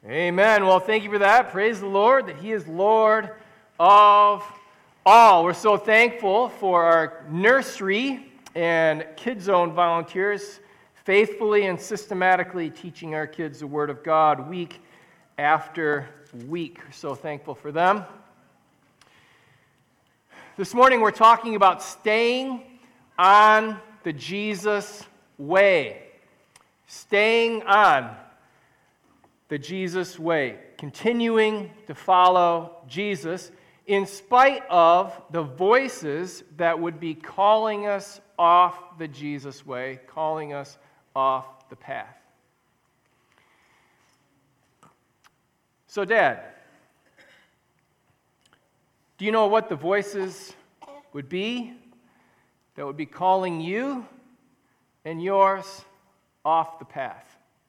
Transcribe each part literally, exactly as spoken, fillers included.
Amen. Well, thank you for that. Praise the Lord that He is Lord of all. We're so thankful for our nursery and Kids Zone volunteers faithfully and systematically teaching our kids the Word of God week after week. We're so thankful for them. This morning we're talking about staying on the Jesus way. Staying on the Jesus way, continuing to follow Jesus in spite of the voices that would be calling us off the Jesus way, calling us off the path. So, Dad, do you know what the voices would be that would be calling you and yours off the path?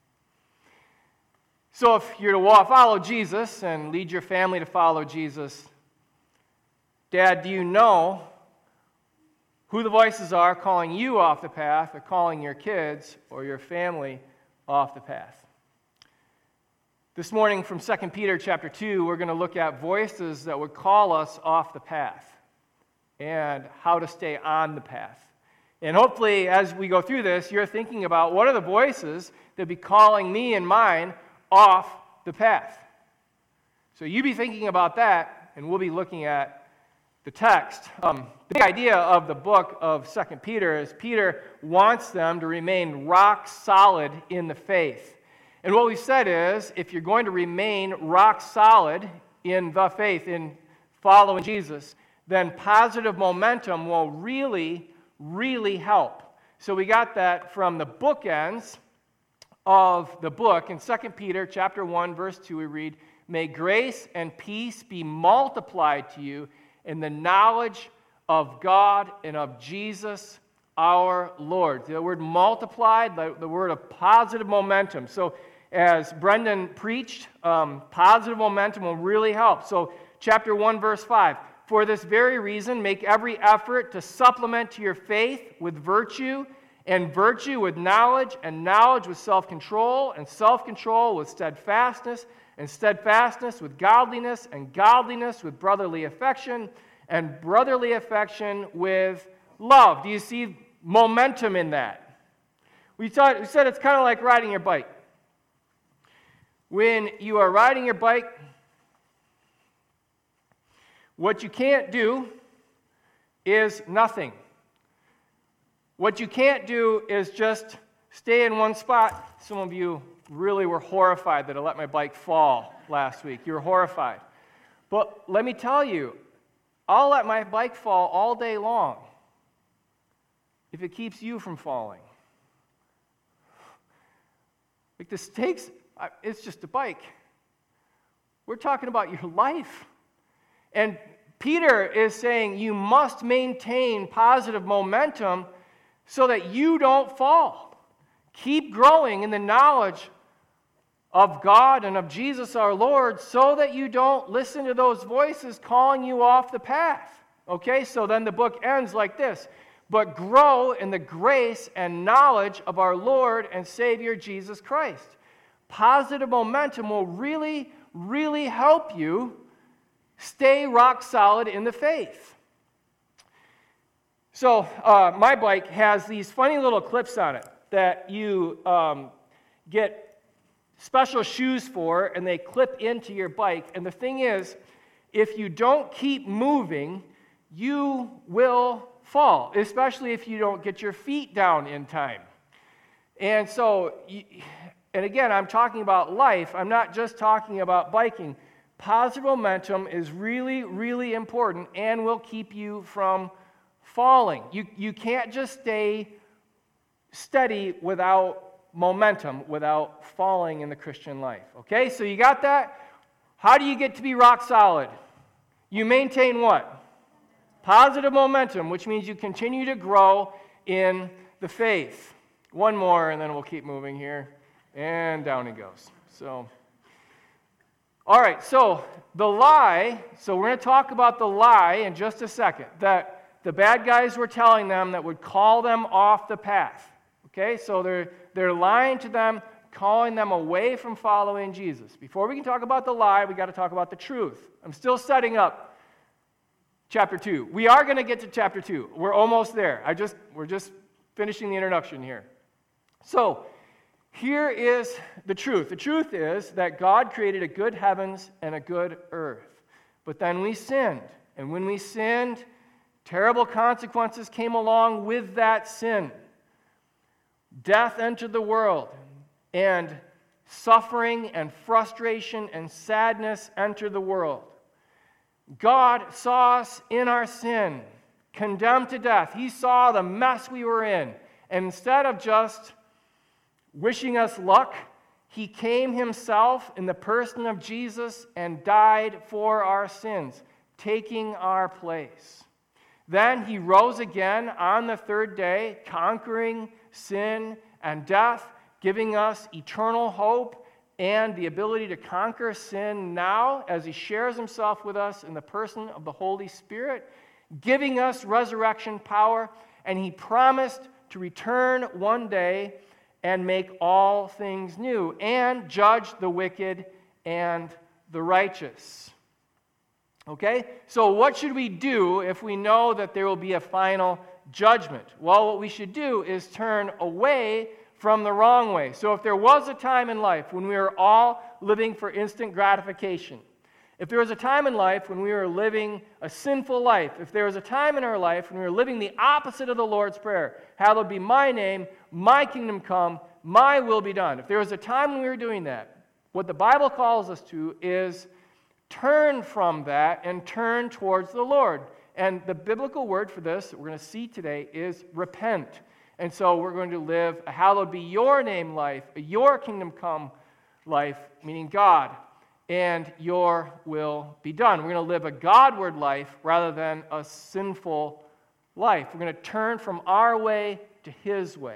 So if you're to walk, follow Jesus and lead your family to follow Jesus, Dad, do you know who the voices are calling you off the path or calling your kids or your family off the path? This morning from Second Peter chapter two, we're going to look at voices that would call us off the path and how to stay on the path. And hopefully as we go through this, you're thinking about what are the voices that be calling me and mine off the path. So you be thinking about that, and we'll be looking at the text. Um, the big idea of the book of Second Peter is Peter wants them to remain rock solid in the faith. And what we said is, if you're going to remain rock solid in the faith, in following Jesus, then positive momentum will really, really help. So we got that from the bookends of the book. In Second Peter chapter one, verse two, we read, "May grace and peace be multiplied to you in the knowledge of God and of Jesus our Lord." The word multiplied, the, the word of positive momentum. So as Brendan preached, um, positive momentum will really help. So chapter one, verse five, "For this very reason, make every effort to supplement to your faith with virtue, and virtue with knowledge, and knowledge with self-control, and self-control with steadfastness, and steadfastness with godliness, and godliness with brotherly affection, and brotherly affection with love." Do you see momentum in that? We, thought, we said it's kind of like riding your bike. When you are riding your bike, what you can't do is nothing. What you can't do is just stay in one spot. Some of you really were horrified that I let my bike fall last week. You were horrified. But let me tell you, I'll let my bike fall all day long if it keeps you from falling. Like the stakes, it's just a bike. We're talking about your life. And Peter is saying you must maintain positive momentum so that you don't fall. Keep growing in the knowledge of God and of Jesus our Lord so that you don't listen to those voices calling you off the path. Okay, so then the book ends like this. "But grow in the grace and knowledge of our Lord and Savior Jesus Christ." Positive momentum will really, really help you stay rock solid in the faith. So uh, my bike has these funny little clips on it that you um, get special shoes for, and they clip into your bike. And the thing is, if you don't keep moving, you will fall, especially if you don't get your feet down in time. And so, and again, I'm talking about life. I'm not just talking about biking. Positive momentum is really, really important and will keep you from falling. You, you can't just stay steady without momentum, without falling in the Christian life. Okay, so you got that? How do you get to be rock solid? You maintain what? Positive momentum, which means you continue to grow in the faith. One more, and then we'll keep moving here. And down he goes. So, all right, so the lie, so we're going to talk about the lie in just a second, that the bad guys were telling them that would call them off the path. Okay, so they're, they're lying to them, calling them away from following Jesus. Before we can talk about the lie, we got to talk about the truth. I'm still setting up chapter two. We are going to get to chapter two. We're almost there. I just we're just finishing the introduction here. So, here is the truth. The truth is that God created a good heavens and a good earth. But then we sinned. And when we sinned, terrible consequences came along with that sin. Death entered the world, and suffering and frustration and sadness entered the world. God saw us in our sin, condemned to death. He saw the mess we were in. And instead of just wishing us luck, He came Himself in the person of Jesus and died for our sins, taking our place. Then He rose again on the third day, conquering sin and death, giving us eternal hope and the ability to conquer sin now as He shares Himself with us in the person of the Holy Spirit, giving us resurrection power, and He promised to return one day and make all things new and judge the wicked and the righteous. Okay? So what should we do if we know that there will be a final judgment? Well, what we should do is turn away from the wrong way. So if there was a time in life when we were all living for instant gratification, if there was a time in life when we were living a sinful life, if there was a time in our life when we were living the opposite of the Lord's Prayer, hallowed be my name, my kingdom come, my will be done. If there was a time when we were doing that, what the Bible calls us to is turn from that and turn towards the Lord. And the biblical word for this that we're going to see today is repent. And so we're going to live a hallowed be your name life, a your kingdom come life, meaning God, and your will be done. We're going to live a Godward life rather than a sinful life. We're going to turn from our way to His way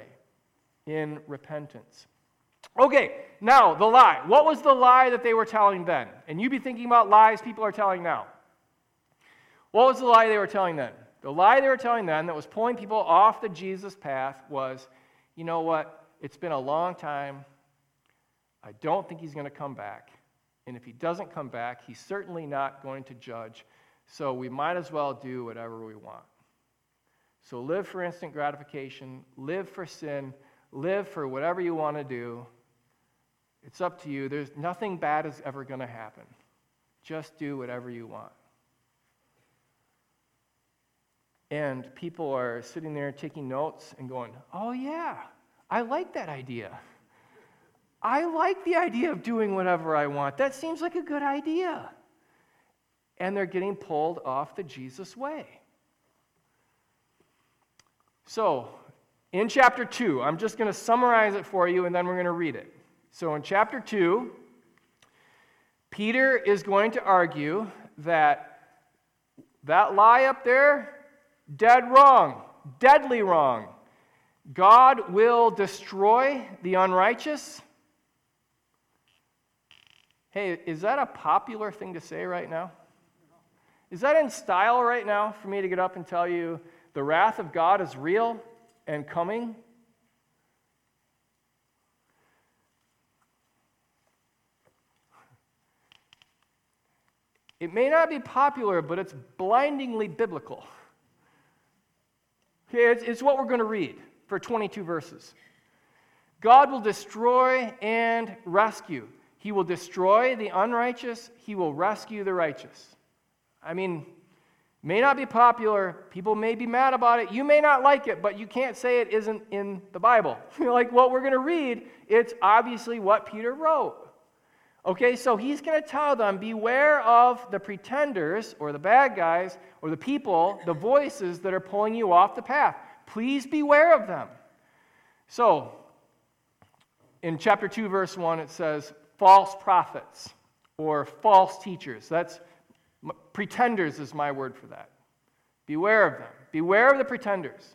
in repentance. Okay, now the lie. What was the lie that they were telling then? And you be thinking about lies people are telling now. What was the lie they were telling then? The lie they were telling then that was pulling people off the Jesus path was, you know what, it's been a long time. I don't think He's going to come back. And if He doesn't come back, He's certainly not going to judge. So we might as well do whatever we want. So live for instant gratification, live for sin, live for whatever you want to do. It's up to you. There's nothing bad is ever going to happen. Just do whatever you want. And people are sitting there taking notes and going, oh yeah, I like that idea. I like the idea of doing whatever I want. That seems like a good idea. And they're getting pulled off the Jesus way. So, in chapter two, I'm just going to summarize it for you and then we're going to read it. So in chapter two, Peter is going to argue that that lie up there, dead wrong, deadly wrong. God will destroy the unrighteous. Hey, is that a popular thing to say right now? Is that in style right now for me to get up and tell you the wrath of God is real and coming? It may not be popular, but it's blindingly biblical. Okay, it's, it's what we're going to read for twenty-two verses. God will destroy and rescue. He will destroy the unrighteous. He will rescue the righteous. I mean, may not be popular. People may be mad about it. You may not like it, but you can't say it isn't in the Bible. Like what we're going to read, it's obviously what Peter wrote. Okay, so he's going to tell them, beware of the pretenders or the bad guys or the people, the voices that are pulling you off the path. Please beware of them. So, in chapter two, verse one, it says, false prophets or false teachers. That's pretenders is my word for that. Beware of them. Beware of the pretenders.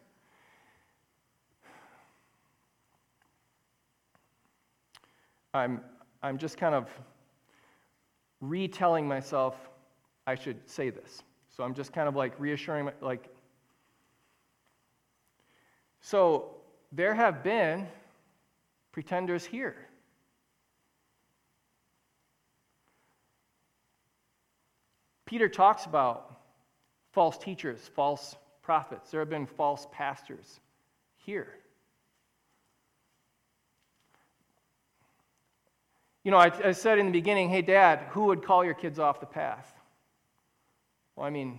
I'm I'm just kind of retelling myself I should say this. So I'm just kind of like reassuring, my, like, so there have been pretenders here Peter talks about false teachers, false prophets. There have been false pastors here. You know, I, I said in the beginning, hey, Dad, who would call your kids off the path? Well, I mean,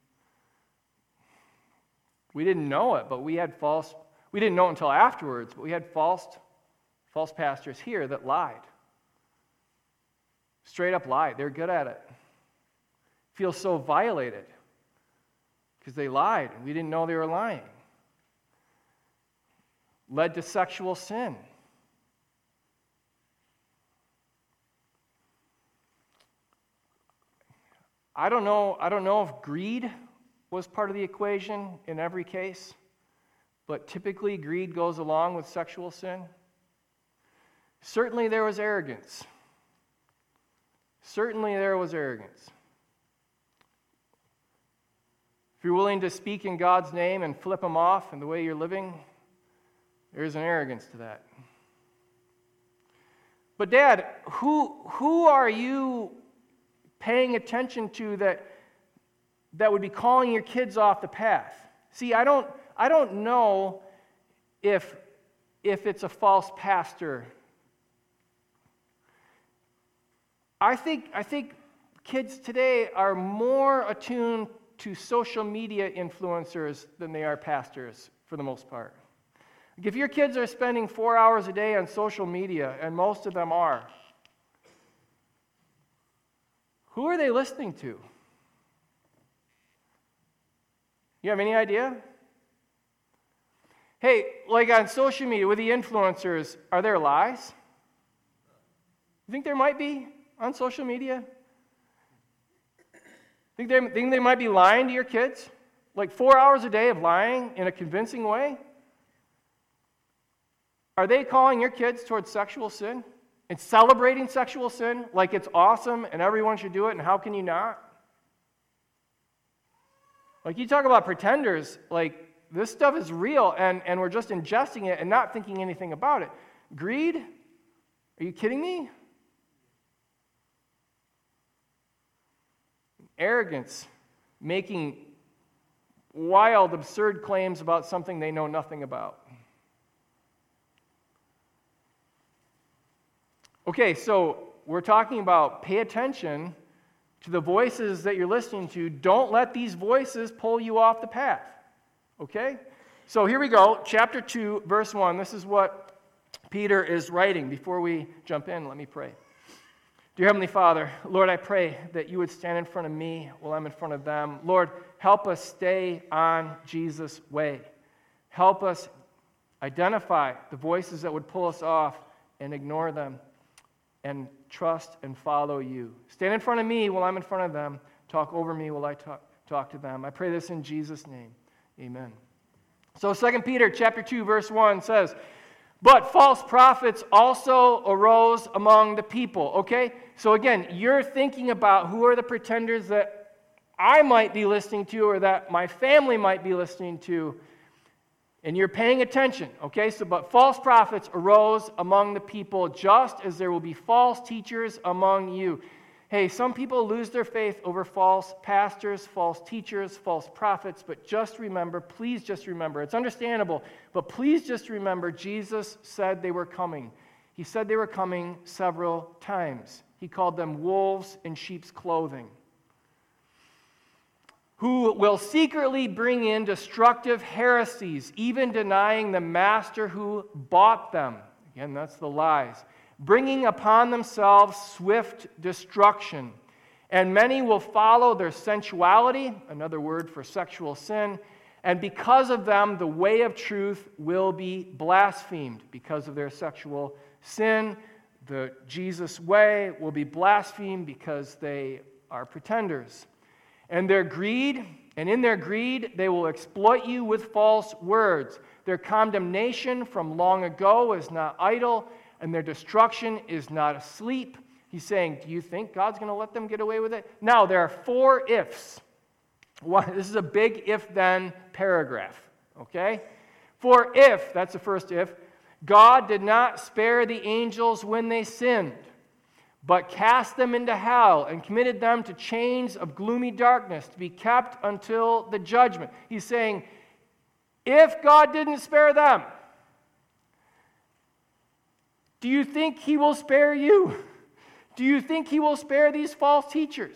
we didn't know it, but we had false, we didn't know it until afterwards, but we had false, false pastors here that lied. Straight up lied. They're good at it. Feel so violated because they lied and we didn't know they were lying. Led to sexual sin. I don't know, I don't know if greed was part of the equation in every case, but typically greed goes along with sexual sin. Certainly there was arrogance. Certainly there was arrogance. If you're willing to speak in God's name and flip him off in the way you're living, there's an arrogance to that. But Dad, who, who are you paying attention to that, that would be calling your kids off the path? See, I don't, I don't know if, if it's a false pastor. I think, I think kids today are more attuned to social media influencers than they are pastors, for the most part. If your kids are spending four hours a day on social media, and most of them are, who are they listening to? You have any idea? Hey, like on social media with the influencers, are there lies? You think there might be on social media? Think they, think they might be lying to your kids? Like four hours a day of lying in a convincing way? Are they calling your kids towards sexual sin and celebrating sexual sin like it's awesome and everyone should do it and how can you not? Like you talk about pretenders, like this stuff is real and, and we're just ingesting it and not thinking anything about it. Greed? Are you kidding me? Arrogance, making wild, absurd claims about something they know nothing about. Okay, so we're talking about pay attention to the voices that you're listening to. Don't let these voices pull you off the path. Okay? So here we go, chapter two, verse one. This is what Peter is writing. Before we jump in, let me pray. Dear Heavenly Father, Lord, I pray that you would stand in front of me while I'm in front of them. Lord, help us stay on Jesus' way. Help us identify the voices that would pull us off and ignore them and trust and follow you. Stand in front of me while I'm in front of them. Talk over me while I talk, talk to them. I pray this in Jesus' name. Amen. So Second Peter chapter two, verse one says, but false prophets also arose among the people. Okay? So again, you're thinking about who are the pretenders that I might be listening to or that my family might be listening to. And you're paying attention. Okay? So, but false prophets arose among the people just as there will be false teachers among you. Hey, some people lose their faith over false pastors, false teachers, false prophets, but just remember, please just remember, it's understandable, but please just remember Jesus said they were coming. He said they were coming several times. He called them wolves in sheep's clothing, who will secretly bring in destructive heresies, even denying the master who bought them. Again, that's the lies. Bringing upon themselves swift destruction. And many will follow their sensuality, another word for sexual sin, and because of them, the way of truth will be blasphemed. Because of their sexual sin, the Jesus way will be blasphemed because they are pretenders. And their greed, and in their greed, they will exploit you with false words. Their condemnation from long ago is not idle, and their destruction is not asleep. He's saying, do you think God's going to let them get away with it? Now, there are four ifs. One, this is a big if-then paragraph, okay? For if, that's the first if, God did not spare the angels when they sinned, but cast them into hell and committed them to chains of gloomy darkness to be kept until the judgment. He's saying, if God didn't spare them, do you think he will spare you? Do you think he will spare these false teachers?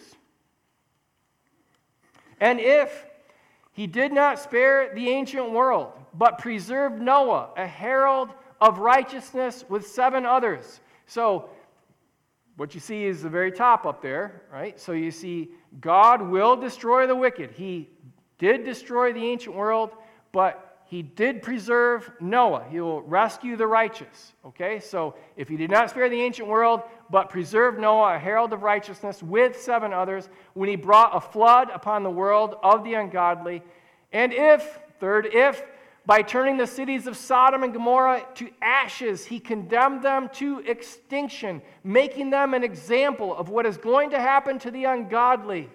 And if he did not spare the ancient world, but preserved Noah, a herald of righteousness with seven others. So, what you see is the very top up there, right? So you see God will destroy the wicked. He did destroy the ancient world, but he did preserve Noah. He will rescue the righteous, okay? So if he did not spare the ancient world, but preserved Noah, a herald of righteousness, with seven others, when he brought a flood upon the world of the ungodly, and if, third, if, by turning the cities of Sodom and Gomorrah to ashes, he condemned them to extinction, making them an example of what is going to happen to the ungodly.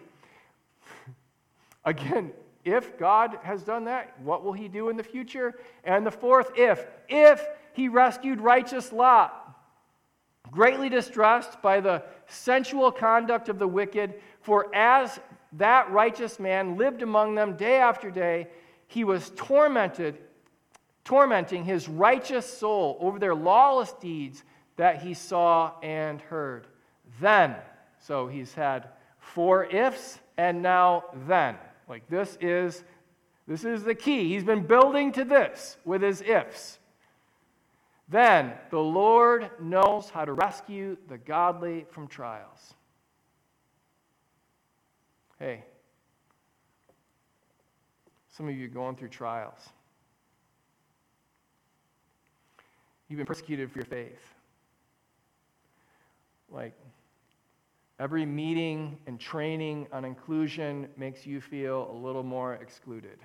Again, if God has done that, what will he do in the future? And the fourth, if, if he rescued righteous Lot, greatly distressed by the sensual conduct of the wicked, for as that righteous man lived among them day after day, he was tormented, tormenting his righteous soul over their lawless deeds that he saw and heard. Then, so he's had four ifs and now then. Like this is, this is the key. He's been building to this with his ifs. Then the Lord knows how to rescue the godly from trials. Hey, some of you are going through trials. You've been persecuted for your faith. Like, every meeting and training on inclusion makes you feel a little more excluded.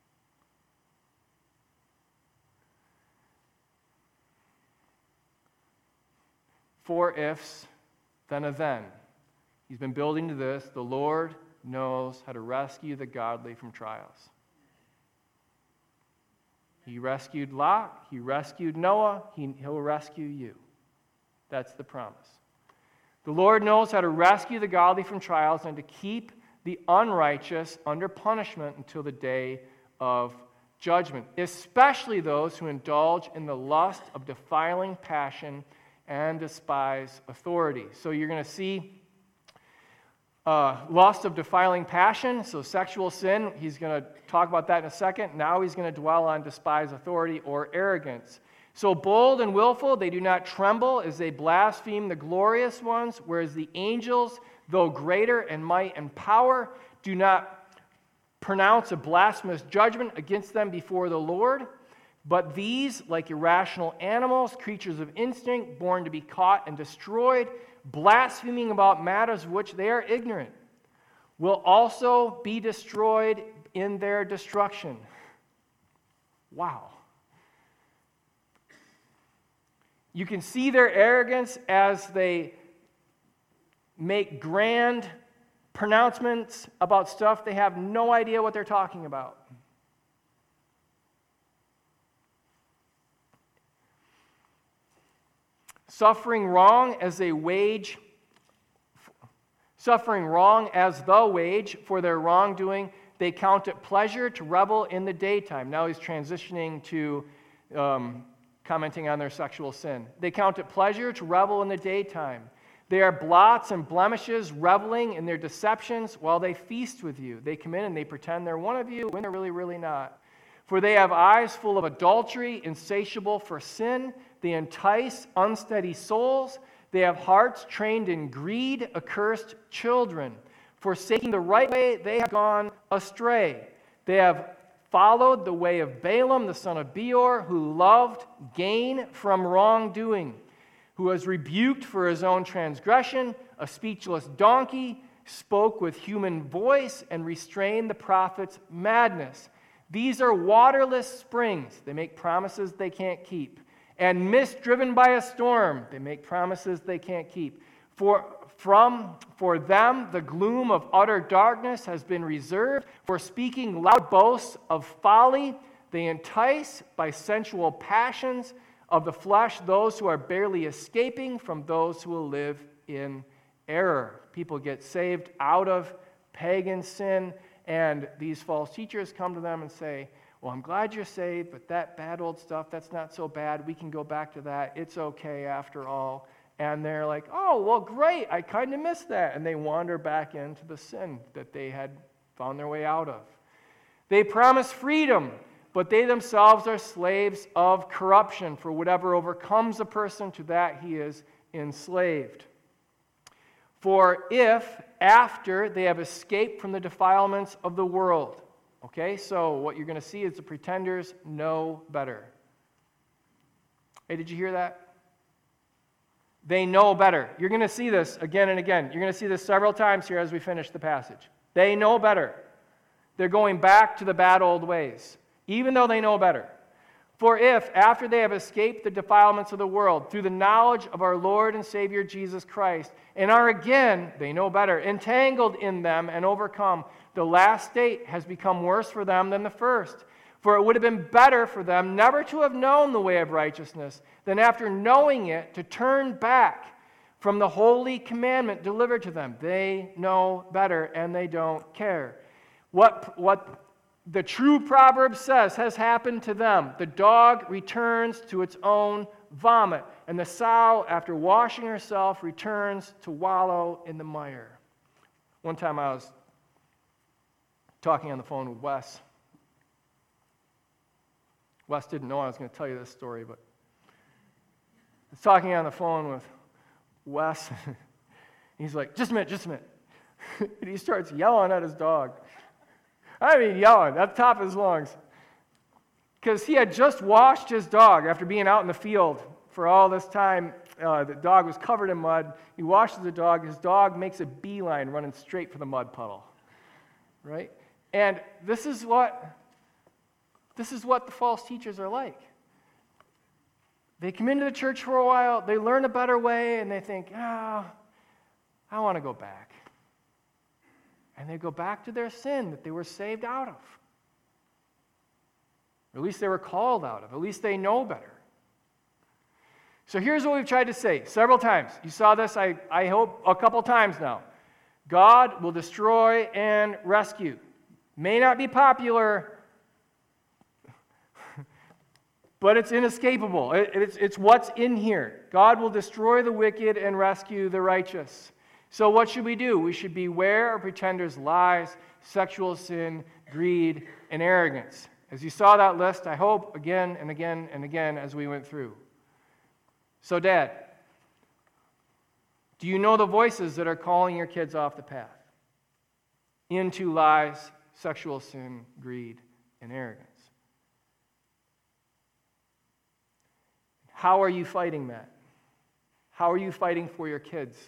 Four ifs, then a then. He's been building to this. The Lord knows how to rescue the godly from trials. He rescued Lot. He rescued Noah. He, he'll rescue you. That's the promise. The Lord knows how to rescue the godly from trials and to keep the unrighteous under punishment until the day of judgment, especially those who indulge in the lust of defiling passion and despise authority. So you're going to see uh, lust of defiling passion, so sexual sin. He's going to talk about that in a second. Now he's going to dwell on despise authority or arrogance. So bold and willful, they do not tremble as they blaspheme the glorious ones, whereas the angels, though greater in might and power, do not pronounce a blasphemous judgment against them before the Lord. But these, like irrational animals, creatures of instinct, born to be caught and destroyed, blaspheming about matters of which they are ignorant, will also be destroyed in their destruction. Wow. You can see their arrogance as they make grand pronouncements about stuff they have no idea what they're talking about. Suffering wrong as they wage, suffering wrong as the wage for their wrongdoing, they count it pleasure to revel in the daytime. Now he's transitioning to um, commenting on their sexual sin. They count it pleasure to revel in the daytime. They are blots and blemishes, reveling in their deceptions while they feast with you. They come in and they pretend they're one of you when they're really, really not. For they have eyes full of adultery, insatiable for sin. They entice unsteady souls. They have hearts trained in greed, accursed children. Forsaking the right way, they have gone astray. They have followed the way of Balaam, the son of Beor, who loved gain from wrongdoing, who was rebuked for his own transgression, a speechless donkey, spoke with human voice, and restrained the prophet's madness. These are waterless springs. They make promises they can't keep. And mist driven by a storm. They make promises they can't keep. For from for them the gloom of utter darkness has been reserved. For speaking loud boasts of folly, they entice by sensual passions of the flesh those who are barely escaping from those who will live in error. People get saved out of pagan sin, and these false teachers come to them and say, well, I'm glad you're saved, but that bad old stuff, that's not so bad. We can go back to that. It's okay after all. And they're like, oh, well, great. I kind of missed that. And they wander back into the sin that they had found their way out of. They promise freedom, but they themselves are slaves of corruption. For whatever overcomes a person, to that he is enslaved. For if, after they have escaped from the defilements of the world, okay, so what you're going to see is the pretenders know better. Hey, did you hear that? They know better. You're going to see this again and again. You're going to see this several times here as we finish the passage. They know better. They're going back to the bad old ways, even though they know better. For if, after they have escaped the defilements of the world, through the knowledge of our Lord and Savior Jesus Christ, and are again, they know better, entangled in them and overcome, the last state has become worse for them than the first. For it would have been better for them never to have known the way of righteousness than after knowing it to turn back from the holy commandment delivered to them. They know better and they don't care. What, what the true proverb says has happened to them. The dog returns to its own vomit, and the sow, after washing herself, returns to wallow in the mire. One time I was talking on the phone with Wes. Wes didn't know I was going to tell you this story, but I was talking on the phone with Wes. He's like, just a minute, just a minute. And he starts yelling at his dog. I mean, yelling at the top of his lungs. Because he had just washed his dog after being out in the field for all this time. Uh, the dog was covered in mud. He washes the dog. His dog makes a beeline running straight for the mud puddle. Right? And this is what... This is what the false teachers are like. They come into the church for a while, they learn a better way, and they think, oh, I want to go back. And they go back to their sin that they were saved out of. Or at least they were called out of. At least they know better. So here's what we've tried to say several times. You saw this, I, I hope, a couple times now. God will destroy and rescue. May not be popular, but it's inescapable. It, it's, it's what's in here. God will destroy the wicked and rescue the righteous. So what should we do? We should beware of pretenders' lies, sexual sin, greed, and arrogance. As you saw that list, I hope, again and again and again as we went through. So, Dad, do you know the voices that are calling your kids off the path? Into lies, sexual sin, greed, and arrogance. How are you fighting that? How are you fighting for your kids?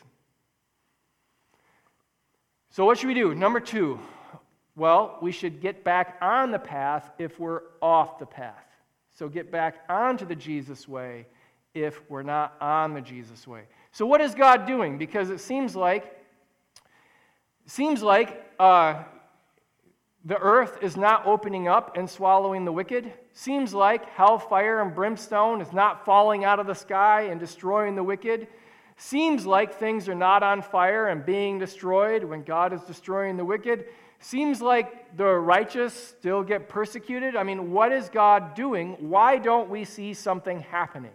So what should we do? Number two, well, we should get back on the path if we're off the path. So get back onto the Jesus way if we're not on the Jesus way. So what is God doing? Because it seems like, seems like uh, the earth is not opening up and swallowing the wicked. Seems like hellfire and brimstone is not falling out of the sky and destroying the wicked. Seems like things are not on fire and being destroyed when God is destroying the wicked. Seems like the righteous still get persecuted. I mean, what is God doing? Why don't we see something happening?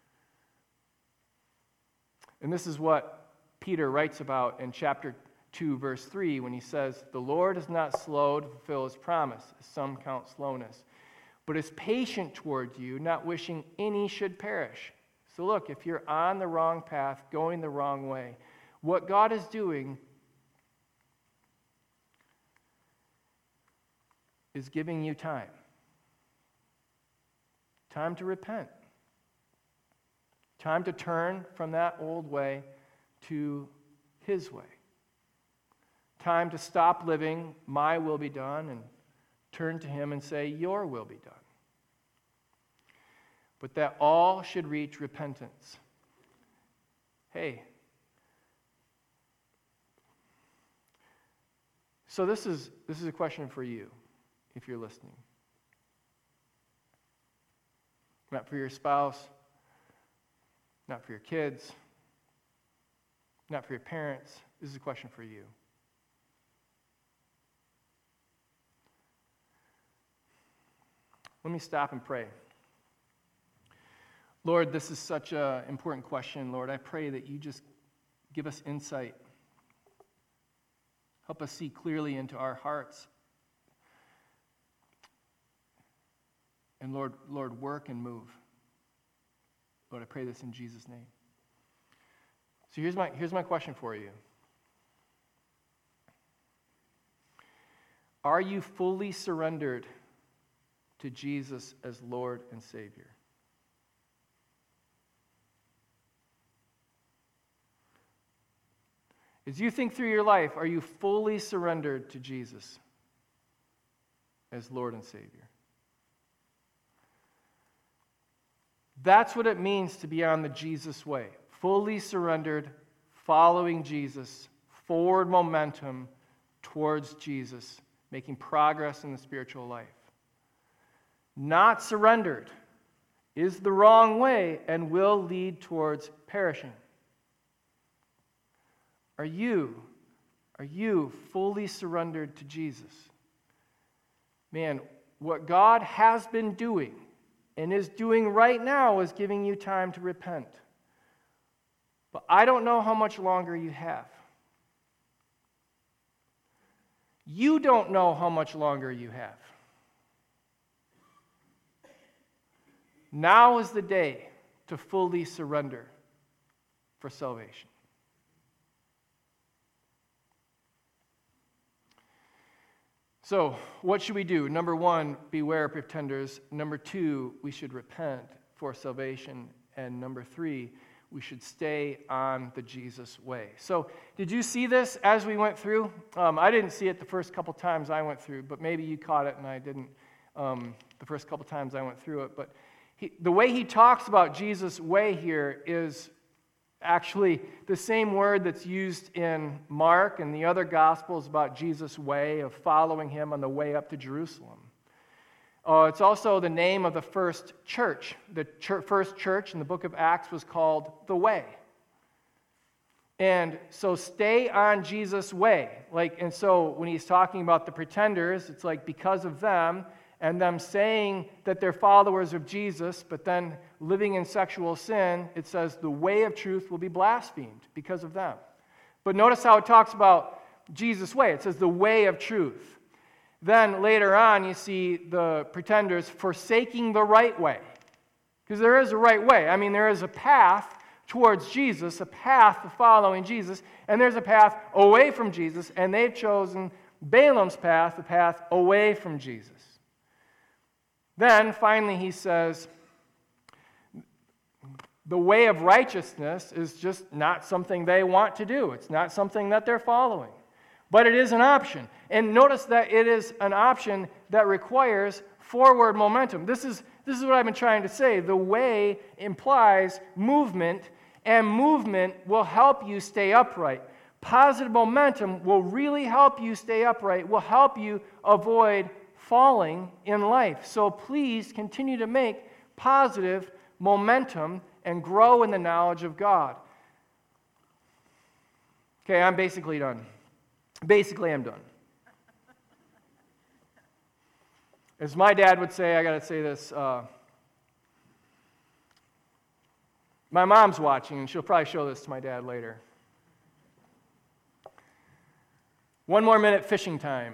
And this is what Peter writes about in chapter two, verse three, when he says, the Lord is not slow to fulfill his promise, as some count slowness, but is patient toward you, not wishing any should perish. So look, if you're on the wrong path, going the wrong way, what God is doing is giving you time. Time to repent. Time to turn from that old way to his way. Time to stop living, my will be done, and turn to him and say, your will be done. But that all should reach repentance. Hey, so this is this is a question for you, if you're listening. Not for your spouse, not for your kids, not for your parents. This is a question for you. Let me stop and pray. Lord, this is such an important question. Lord, I pray that you just give us insight. Help us see clearly into our hearts. And Lord, Lord, work and move. Lord, I pray this in Jesus' name. So here's my, here's my question for you. Are you fully surrendered to Jesus as Lord and Savior? As you think through your life, are you fully surrendered to Jesus as Lord and Savior? That's what it means to be on the Jesus way. Fully surrendered, following Jesus, forward momentum towards Jesus, making progress in the spiritual life. Not surrendered is the wrong way and will lead towards perishing. Are you, are you fully surrendered to Jesus? Man, what God has been doing and is doing right now is giving you time to repent. But I don't know how much longer you have. You don't know how much longer you have. Now is the day to fully surrender for salvation. So, what should we do? Number one, beware of pretenders. Number two, we should repent for salvation. And number three, we should stay on the Jesus way. So, did you see this as we went through? Um, I didn't see it the first couple times I went through, but maybe you caught it and I didn't um, the first couple times I went through it. But he, the way he talks about Jesus' way here is actually the same word that's used in Mark and the other Gospels about Jesus' way of following him on the way up to Jerusalem. Uh, it's also the name of the first church. The ch- first church in the book of Acts was called The Way. And so stay on Jesus' way. Like, and so when he's talking about the pretenders, it's like because of them and them saying that they're followers of Jesus, but then living in sexual sin, it says the way of truth will be blasphemed because of them. But notice how it talks about Jesus' way. It says the way of truth. Then later on, you see the pretenders forsaking the right way. Because there is a right way. I mean, there is a path towards Jesus, a path to following Jesus, and there's a path away from Jesus, and they've chosen Balaam's path, the path away from Jesus. Then, finally, he says, the way of righteousness is just not something they want to do. It's not something that they're following. But it is an option. And notice that it is an option that requires forward momentum. This is, this is what I've been trying to say. The way implies movement, and movement will help you stay upright. Positive momentum will really help you stay upright, will help you avoid falling in life. So please continue to make positive momentum and grow in the knowledge of God. Okay, I'm basically done. Basically, I'm done. As my dad would say, I got to say this. Uh, my mom's watching, and she'll probably show this to my dad later. One more minute fishing time.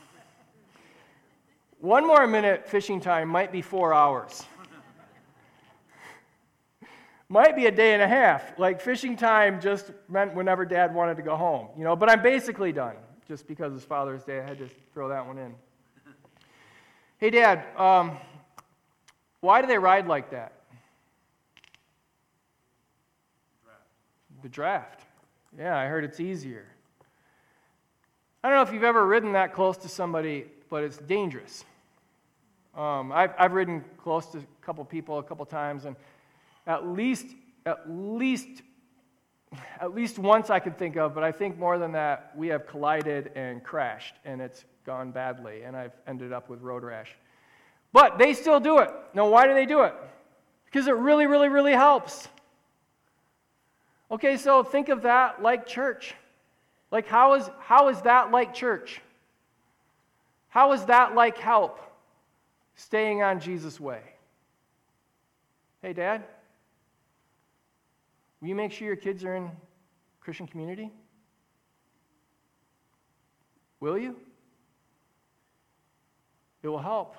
One more minute fishing time might be four hours. Might be a day and a half. Like fishing time just meant whenever Dad wanted to go home, you know. But I'm basically done, just because it's Father's Day. I had to throw that one in. Hey, Dad, um, why do they ride like that? Draft. The draft. Yeah, I heard it's easier. I don't know if you've ever ridden that close to somebody, but it's dangerous. Um, I've, I've ridden close to a couple people a couple times, and at least, at least, at least once I could think of, but I think more than that, we have collided and crashed, and it's gone badly, and I've ended up with road rash. But they still do it. Now, why do they do it? Because it really, really, really helps. Okay, so think of that like church. Like, how is, how is that like church? How is that like help? Staying on Jesus' way. Hey, Dad, will you make sure your kids are in Christian community? Will you? It will help.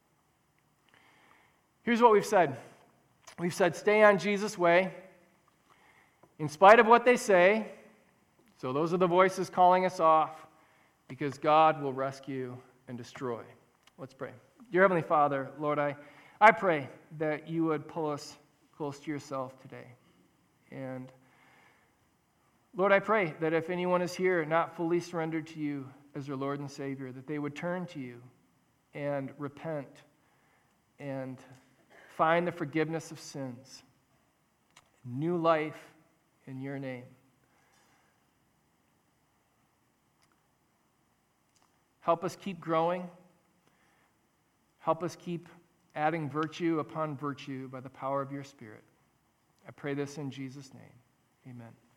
Here's what we've said. We've said stay on Jesus' way in spite of what they say. So those are the voices calling us off, because God will rescue and destroy. Let's pray. Dear Heavenly Father, Lord, I, I pray that you would pull us close to yourself today. And Lord, I pray that if anyone is here not fully surrendered to you as their Lord and Savior, that they would turn to you and repent and find the forgiveness of sins, new life in your name. Help us keep growing. Help us keep adding virtue upon virtue by the power of your Spirit. I pray this in Jesus' name. Amen.